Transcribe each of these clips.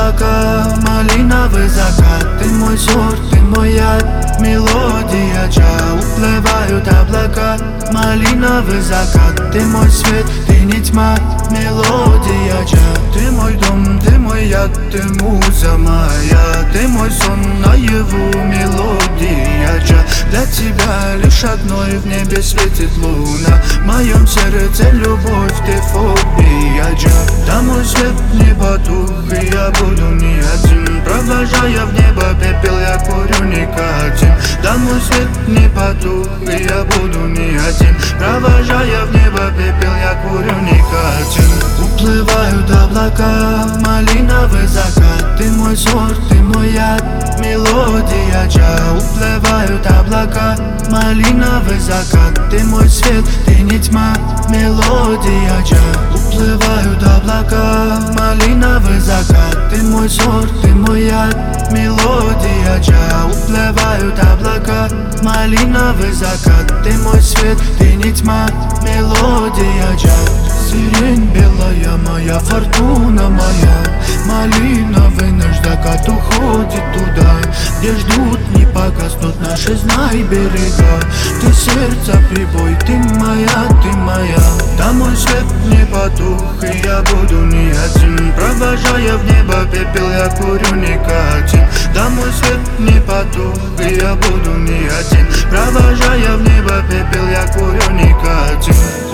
облака, малиновый закат. Ты мой сорт, ты мой яд, мелодия джа. Уплывают облака, малиновый закат. Ты мой свет, ты не тьма, мелодия джа. Ты мой дом, ты мой яд, ты муза моя. Ты мой сон, наяву, мелодия джа. Для тебя лишь одной в небе светит луна. В моем сердце любовь, ты фобия джа. Да мой свет не потух, и я буду не один. Провожая в небо пепел, я курю никотин. Да мой свет не потух, и я буду не один. Провожая в небо пепел, я курю никотин. Уплывают облака, малиновый закат. Ты мой сорт, ты мой яд, мелодия джа. Уплывают облака, малиновый закат. Ты мой свет, ты не тьма, мелодия джа. Уплывают облака, малиновый закат. Ты мой сорт, ты мой яд, мелодия джа. Уплывают облака, малиновый закат. Ты мой свет, ты не тьма, мелодия джа. Сирень белая моя, фортуна моя. Малиновый наш закат уходит туда, где ждут, не погаснут наши, знай, берега. Ты сердце прибой, ты моя, ты моя. Да мой свет не потух, и я буду не один. Провожая в небо пепел, я курю никотин. Да мой свет не потух, и я буду не один. Провожая в небо пепел, я курю никотин.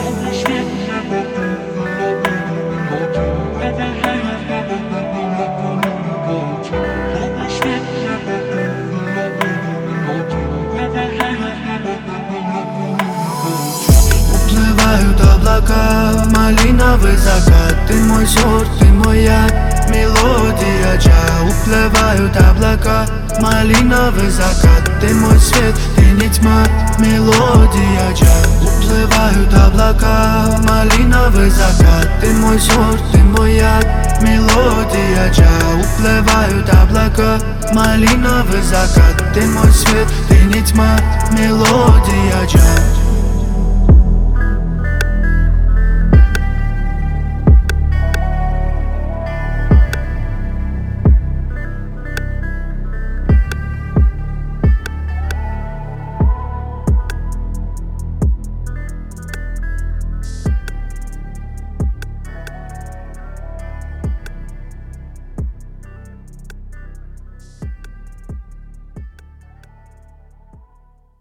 Уплывают облака, малиновый закат. Ты мой сорт, ты мой яд, мелодия джа. Уплывают облака, малиновый закат. Ты мой свет, ты не тьма, мелодия джа. Уплывают облака, малиновый закат. Ты мой сорт, ты мой яд, мелодия джа. Уплывают облака, малиновый закат. Ты мой свет, ты не тьма, мелодия джа.